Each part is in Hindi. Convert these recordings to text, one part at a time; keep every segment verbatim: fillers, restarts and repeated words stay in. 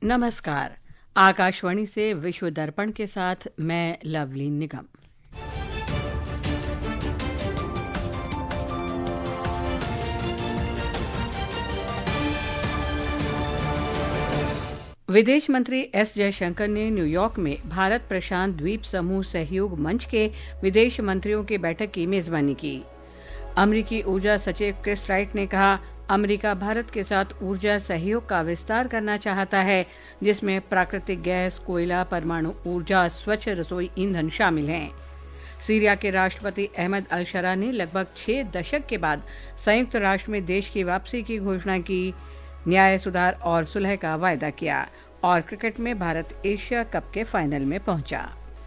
नमस्कार। आकाशवाणी से विश्व दर्पण के साथ मैं लवली निगम। विदेश मंत्री एस जयशंकर ने न्यूयॉर्क में भारत प्रशांत द्वीप समूह सहयोग मंच के विदेश मंत्रियों की बैठक की मेजबानी की। अमरीकी ऊर्जा सचिव क्रिस राइट ने कहा, अमेरिका भारत के साथ ऊर्जा सहयोग का विस्तार करना चाहता है, जिसमें प्राकृतिक गैस, कोयला, परमाणु ऊर्जा, स्वच्छ रसोई ईंधन शामिल हैं। सीरिया के राष्ट्रपति अहमद अल शरा ने लगभग छह दशक के बाद संयुक्त राष्ट्र में देश की वापसी की घोषणा की, न्याय, सुधार और सुलह का वायदा किया और क्रिकेट में भारत एशिया कप के फाइनल में पहुंचा।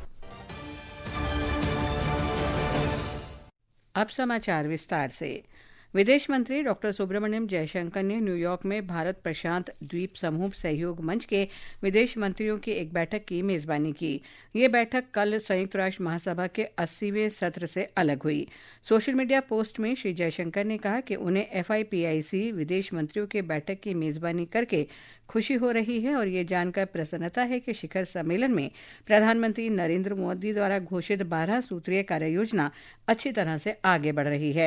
अब समाचार विस्तार से। विदेश मंत्री डॉक्टर सुब्रमण्यम जयशंकर ने न्यूयॉर्क में भारत प्रशांत द्वीप समूह सहयोग मंच के विदेश मंत्रियों की एक बैठक की मेजबानी की। ये बैठक कल संयुक्त राष्ट्र महासभा के अस्सीवें सत्र से अलग हुई। सोशल मीडिया पोस्ट में श्री जयशंकर ने कहा कि उन्हें एफ आई पी आई सी विदेश मंत्रियों के बैठक की मेजबानी करके खुशी हो रही है और ये जानकर प्रसन्नता है कि शिखर सम्मेलन में प्रधानमंत्री नरेंद्र मोदी द्वारा घोषित बारह सूत्रीय कार्ययोजना अच्छी तरह से आगे बढ़ रही है।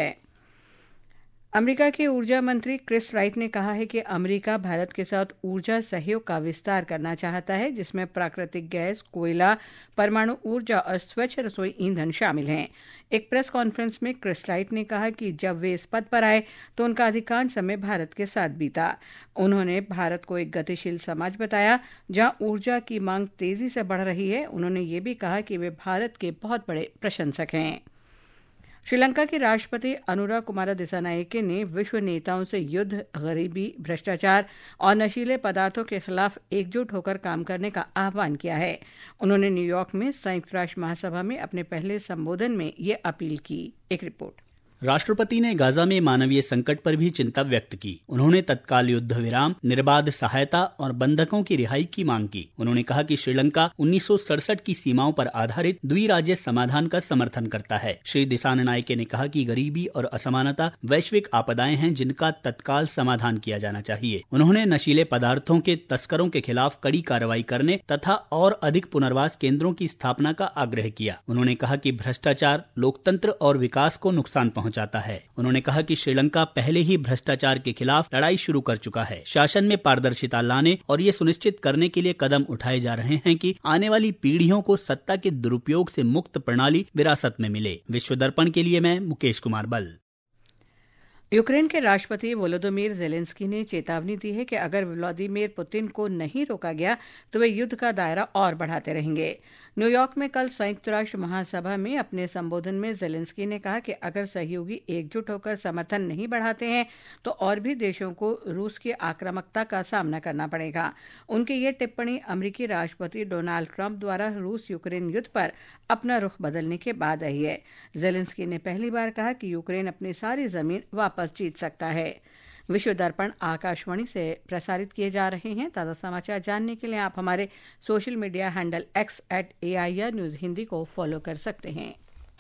अमेरिका के ऊर्जा मंत्री क्रिस राइट ने कहा है कि अमेरिका भारत के साथ ऊर्जा सहयोग का विस्तार करना चाहता है, जिसमें प्राकृतिक गैस, कोयला, परमाणु ऊर्जा और स्वच्छ रसोई ईंधन शामिल हैं। एक प्रेस कॉन्फ्रेंस में क्रिस राइट ने कहा कि जब वे इस पद पर आए तो उनका अधिकांश समय भारत के साथ बीता। उन्होंने भारत को एक गतिशील समाज बताया जहां ऊर्जा की मांग तेजी से बढ़ रही है। उन्होंने ये भी कहा कि वे भारत के बहुत बड़े प्रशंसक हैं। श्रीलंका के राष्ट्रपति अनुरा कुमारा दिसानायके ने विश्व नेताओं से युद्ध, गरीबी, भ्रष्टाचार और नशीले पदार्थों के खिलाफ एकजुट होकर काम करने का आह्वान किया है। उन्होंने न्यूयॉर्क में संयुक्त राष्ट्र महासभा में अपने पहले संबोधन में ये अपील की। एक रिपोर्ट। राष्ट्रपति ने गाजा में मानवीय संकट पर भी चिंता व्यक्त की। उन्होंने तत्काल युद्ध विराम, निर्बाध सहायता और बंधकों की रिहाई की मांग की। उन्होंने कहा कि श्रीलंका उन्नीस सौ सड़सठ की सीमाओं पर आधारित द्विराज्य समाधान का समर्थन करता है। श्री दिसानायके ने कहा कि गरीबी और असमानता वैश्विक आपदाएं हैं जिनका तत्काल समाधान किया जाना चाहिए। उन्होंने नशीले पदार्थों के तस्करों के खिलाफ कड़ी कार्रवाई करने तथा और अधिक पुनर्वास केंद्रों की स्थापना का आग्रह किया। उन्होंने कहा कि भ्रष्टाचार लोकतंत्र और विकास को नुकसान पहुंचाता है। उन्होंने कहा कि श्रीलंका पहले ही भ्रष्टाचार के खिलाफ लड़ाई शुरू कर चुका है। शासन में पारदर्शिता लाने और ये सुनिश्चित करने के लिए कदम उठाए जा रहे हैं कि आने वाली पीढ़ियों को सत्ता के दुरुपयोग से मुक्त प्रणाली विरासत में मिले। विश्व दर्पण के लिए मैं मुकेश कुमार बल। यूक्रेन के राष्ट्रपति वोलोदिमीर ज़ेलेंस्की ने चेतावनी दी है कि अगर व्लादिमीर पुतिन को नहीं रोका गया तो वे युद्ध का दायरा और बढ़ाते रहेंगे। न्यूयॉर्क में कल संयुक्त राष्ट्र महासभा में अपने संबोधन में ज़ेलेंस्की ने कहा कि अगर सहयोगी एकजुट होकर समर्थन नहीं बढ़ाते हैं तो और भी देशों को रूस की आक्रामकता का सामना करना पड़ेगा। उनकी ये टिप्पणी अमेरिकी राष्ट्रपति डोनाल्ड ट्रंप द्वारा रूस यूक्रेन युद्ध पर अपना रुख बदलने के बाद आई है। ज़ेलेंस्की ने पहली बार कहा कि यूक्रेन अपनी सारी जमीन वापस जीत सकता है। विश्व दर्पण आकाशवाणी से प्रसारित किए जा रहे हैं। ताज़ा समाचार जानने के लिए आप हमारे social media handle X at A I R news Hindi को फॉलो कर सकते हैं।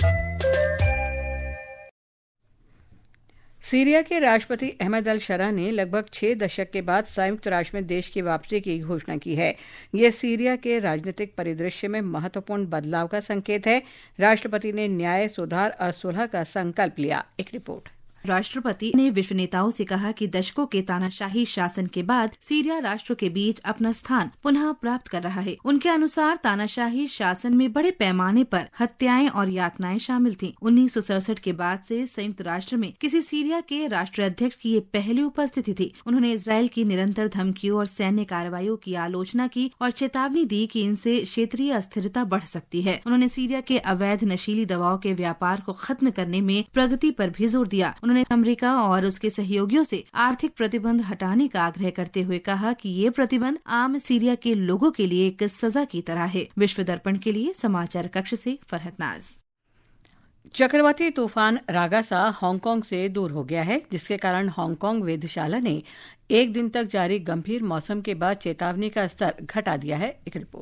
सीरिया के राष्ट्रपति अहमद अल शरा ने लगभग छह दशक के बाद संयुक्त राष्ट्र में देश की वापसी की घोषणा की है। यह सीरिया के राजनीतिक परिदृश्य में महत्वपूर्ण बदलाव का संकेत है। राष्ट्रपति ने न्याय, सुधार और सुलह का संकल्प लिया। एक रिपोर्ट। राष्ट्रपति ने विश्व नेताओं से कहा कि दशकों के तानाशाही शासन के बाद सीरिया राष्ट्र के बीच अपना स्थान पुनः प्राप्त कर रहा है। उनके अनुसार तानाशाही शासन में बड़े पैमाने पर हत्याएं और यातनाएं शामिल थीं। उन्नीस सौ सड़सठ के बाद से संयुक्त राष्ट्र में किसी सीरिया के राष्ट्राध्यक्ष की ये पहली उपस्थिति थी। उन्होंने इजरायल की निरंतर धमकियों और सैन्य कार्रवाइयों की आलोचना की और चेतावनी दी कि इनसे क्षेत्रीय अस्थिरता बढ़ सकती है। उन्होंने सीरिया के अवैध नशीली दवाओं के व्यापार को खत्म करने में प्रगति पर भी जोर दिया। उन्होंने अमेरिका और उसके सहयोगियों से आर्थिक प्रतिबंध हटाने का आग्रह करते हुए कहा कि ये प्रतिबंध आम सीरिया के लोगों के लिए एक सजा की तरह है। विश्व दर्पण के लिए समाचार कक्ष से फरहत नाज। चक्रवाती तूफान रागासा हांगकांग से दूर हो गया है, जिसके कारण हांगकांग वेधशाला ने एक दिन तक जारी गंभीर मौसम के बाद चेतावनी का स्तर घटा दिया है। एक रिपोर्ट।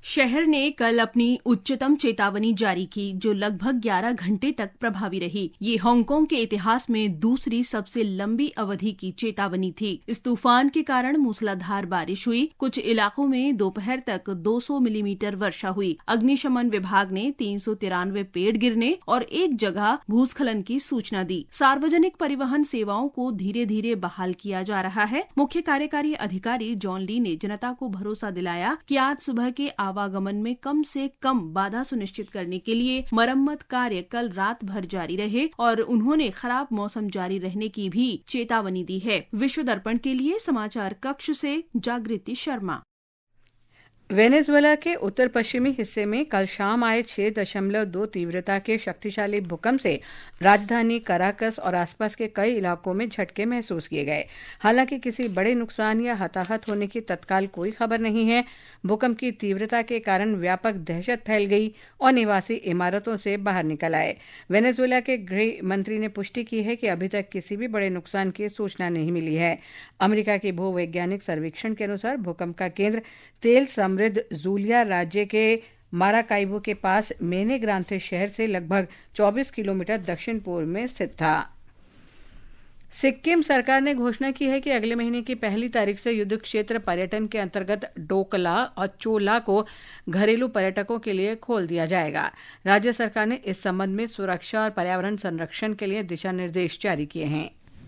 शहर ने कल अपनी उच्चतम चेतावनी जारी की, जो लगभग ग्यारह घंटे तक प्रभावी रही। ये हांगकांग के इतिहास में दूसरी सबसे लंबी अवधि की चेतावनी थी। इस तूफान के कारण मूसलाधार बारिश हुई। कुछ इलाकों में दोपहर तक दो सौ मिलीमीटर वर्षा हुई। अग्निशमन विभाग ने तीन सौ तिरानवे पेड़ गिरने और एक जगह भूस्खलन की सूचना दी। सार्वजनिक परिवहन सेवाओं को धीरे धीरे बहाल किया जा रहा है। मुख्य कार्यकारी अधिकारी जॉन ली ने जनता को भरोसा दिलाया कि आज सुबह के आवागमन में कम से कम बाधा सुनिश्चित करने के लिए मरम्मत कार्य कल रात भर जारी रहे और उन्होंने खराब मौसम जारी रहने की भी चेतावनी दी है। विश्व दर्पण के लिए समाचार कक्ष से जागृति शर्मा। वेनेजुएला के उत्तर पश्चिमी हिस्से में कल शाम आए छह दशमलव दो तीव्रता के शक्तिशाली भूकंप से राजधानी कराकस और आसपास के कई इलाकों में झटके महसूस किए गए। हालांकि किसी बड़े नुकसान या हताहत होने की तत्काल कोई खबर नहीं है। भूकंप की तीव्रता के कारण व्यापक दहशत फैल गई और निवासी इमारतों से बाहर निकल आए। वेनेजुएला के गृह मंत्री ने पुष्टि की है कि अभी तक किसी भी बड़े नुकसान की सूचना नहीं मिली है। अमेरिका के भूवैज्ञानिक सर्वेक्षण के अनुसार भूकंप का केंद्र तेल समृद्ध जूलिया राज्य के माराकाइबो के पास मेने ग्रांथे शहर से लगभग चौबीस किलोमीटर दक्षिण पूर्व में स्थित था। सिक्किम सरकार ने घोषणा की है कि अगले महीने की पहली तारीख से युद्ध क्षेत्र पर्यटन के अंतर्गत डोकला और चोला को घरेलू पर्यटकों के लिए खोल दिया जाएगा। राज्य सरकार ने इस संबंध में सुरक्षा और पर्यावरण संरक्षण के लिए दिशा निर्देश जारी किए हैं।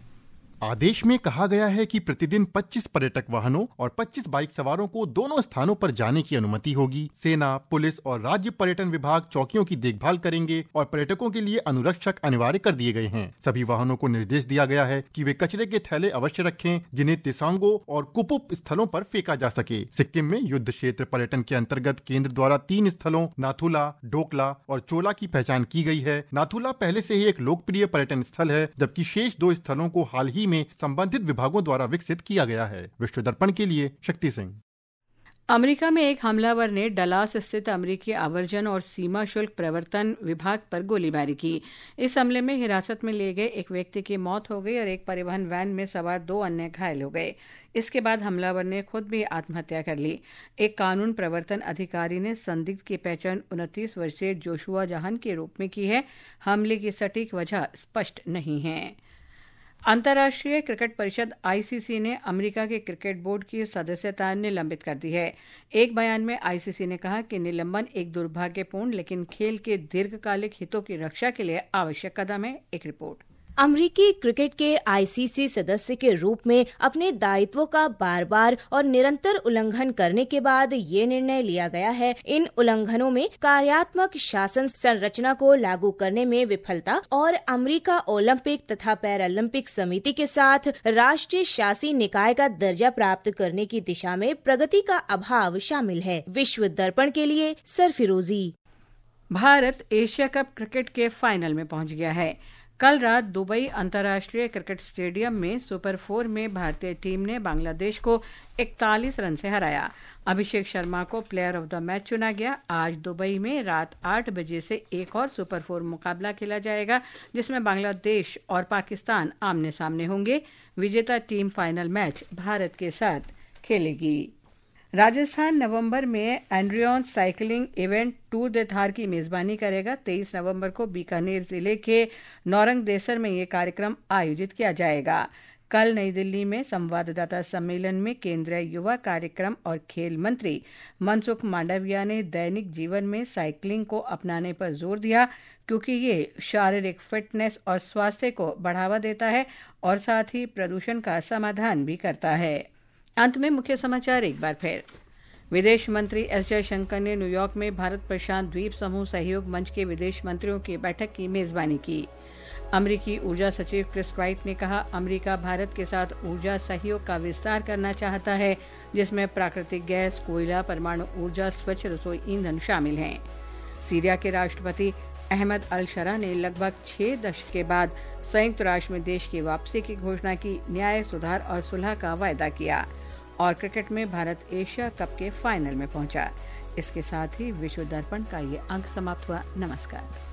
आदेश में कहा गया है कि प्रतिदिन पच्चीस पर्यटक वाहनों और पच्चीस बाइक सवारों को दोनों स्थानों पर जाने की अनुमति होगी। सेना, पुलिस और राज्य पर्यटन विभाग चौकियों की देखभाल करेंगे और पर्यटकों के लिए अनुरक्षक अनिवार्य कर दिए गए हैं। सभी वाहनों को निर्देश दिया गया है कि वे कचरे के थैले अवश्य रखें, जिन्हें तिसांगो और कुपुप स्थलों पर फेंका जा सके। सिक्किम में युद्ध क्षेत्र पर्यटन के अंतर्गत केंद्र द्वारा तीन स्थलों नाथुला, डोकला और चोला की पहचान की गई है। नाथुला पहले से ही एक लोकप्रिय पर्यटन स्थल है, जबकि शेष दो स्थलों को हाल ही में संबंधित विभागों द्वारा विकसित किया गया है। विश्व दर्पण के लिए शक्ति सिंह। अमेरिका में एक हमलावर ने डलास स्थित अमेरिकी आवर्जन और सीमा शुल्क प्रवर्तन विभाग पर गोलीबारी की। इस हमले में हिरासत में लिए गए एक व्यक्ति की मौत हो गई और एक परिवहन वैन में सवार दो अन्य घायल हो गए। इसके बाद हमलावर ने खुद भी आत्महत्या कर ली। एक कानून प्रवर्तन अधिकारी ने संदिग्ध की पहचान उनतीस वर्षीय जोशुआ जहान के रूप में की है। हमले की सटीक वजह स्पष्ट नहीं है। अंतर्राष्ट्रीय क्रिकेट परिषद आईसीसी ने अमेरिका के क्रिकेट बोर्ड की सदस्यता निलंबित कर दी है। एक बयान में आईसीसी ने कहा कि निलंबन एक दुर्भाग्यपूर्ण लेकिन खेल के दीर्घकालिक हितों की रक्षा के लिए आवश्यक कदम है। एक रिपोर्ट। अमेरिकी क्रिकेट के आईसीसी सदस्य के रूप में अपने दायित्वों का बार बार और निरंतर उल्लंघन करने के बाद ये निर्णय लिया गया है। इन उल्लंघनों में कार्यात्मक शासन संरचना को लागू करने में विफलता और अमेरिका ओलंपिक तथा पैरालंपिक समिति के साथ राष्ट्रीय शासी निकाय का दर्जा प्राप्त करने की दिशा में प्रगति का अभाव शामिल है। विश्व दर्पण के लिए सरफिरोजी। भारत एशिया कप क्रिकेट के फाइनल में पहुंच गया है। कल रात दुबई अंतर्राष्ट्रीय क्रिकेट स्टेडियम में सुपर फोर में भारतीय टीम ने बांग्लादेश को इकतालीस रन से हराया। अभिषेक शर्मा को प्लेयर ऑफ द मैच चुना गया। आज दुबई में रात आठ बजे से एक और सुपर फोर मुकाबला खेला जाएगा, जिसमें बांग्लादेश और पाकिस्तान आमने सामने होंगे। विजेता टीम फाइनल मैच भारत के साथ खेलेगी। राजस्थान नवंबर में एंड्रियन cycling event tour de Thar की मेजबानी करेगा। तेईस नवंबर को बीकानेर जिले के नौरंग देसर में ये कार्यक्रम आयोजित किया जाएगा। कल नई दिल्ली में संवाददाता सम्मेलन में केंद्रीय युवा कार्यक्रम और खेल मंत्री मनसुख मांडविया ने दैनिक जीवन में साइकिलिंग को अपनाने पर जोर दिया, क्योंकि ये शारीरिक फिटनेस और स्वास्थ्य को बढ़ावा देता है और साथ ही प्रदूषण का समाधान भी करता है। अंत में मुख्य समाचार एक बार फिर। विदेश मंत्री एस जयशंकर ने न्यूयॉर्क में भारत प्रशांत द्वीप समूह सहयोग मंच के विदेश मंत्रियों की बैठक की मेजबानी की। अमेरिकी ऊर्जा सचिव क्रिस राइट ने कहा, अमेरिका भारत के साथ ऊर्जा सहयोग का विस्तार करना चाहता है, जिसमें प्राकृतिक गैस, कोयला, परमाणु ऊर्जा, स्वच्छ रसोई ईंधन शामिल हैं। सीरिया के राष्ट्रपति अहमद अल शरा ने लगभग छह दशक के बाद संयुक्त राष्ट्र में देश की वापसी की घोषणा की। न्याय, सुधार और सुलह का वायदा किया। और क्रिकेट में भारत एशिया कप के फाइनल में पहुंचा। इसके साथ ही विश्व दर्पण का ये अंक समाप्त हुआ। नमस्कार।